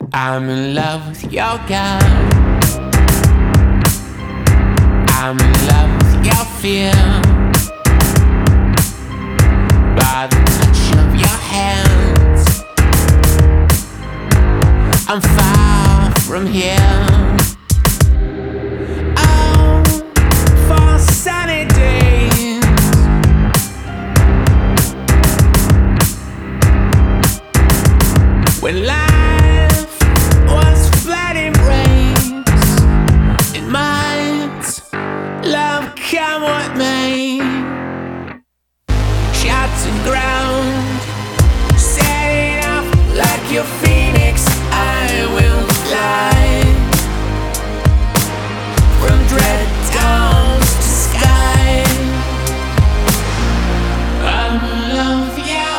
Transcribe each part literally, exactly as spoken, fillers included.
I'm in love with your girl. I'm in love with your feel. By the touch of your hands, I'm far from here. Oh, for sunny days, when life was flooding rains, it might, love come what may. Shattered ground, setting up like your phoenix, I will fly from dread downs to sky. I'm in love with you.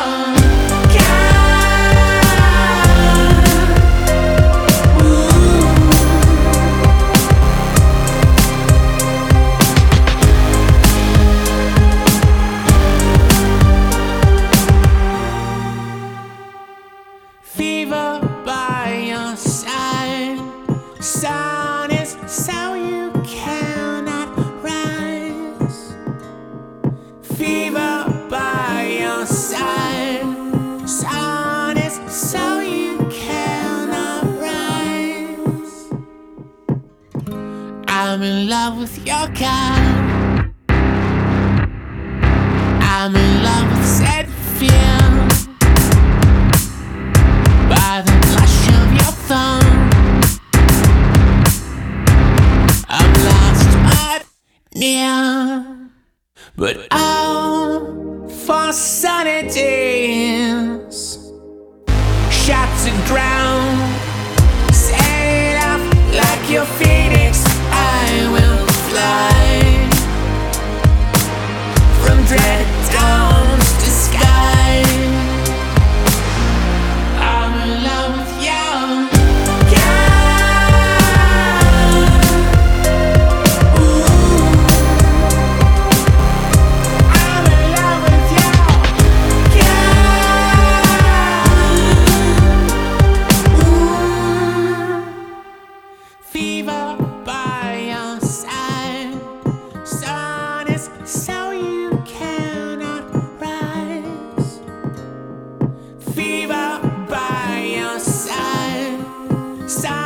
Fever by your side, sun is so you cannot rise. Fever by your side, sun is so you cannot rise. I'm in love with your kind. I'm in love with said fear. By the flash of your thumb, I'm lost but near. But oh, for sunny days, shattered ground, set up like your phoenix, I will fly from dread downs to sky. Fever by your side, sun is so you cannot rise. Fever by your side, sun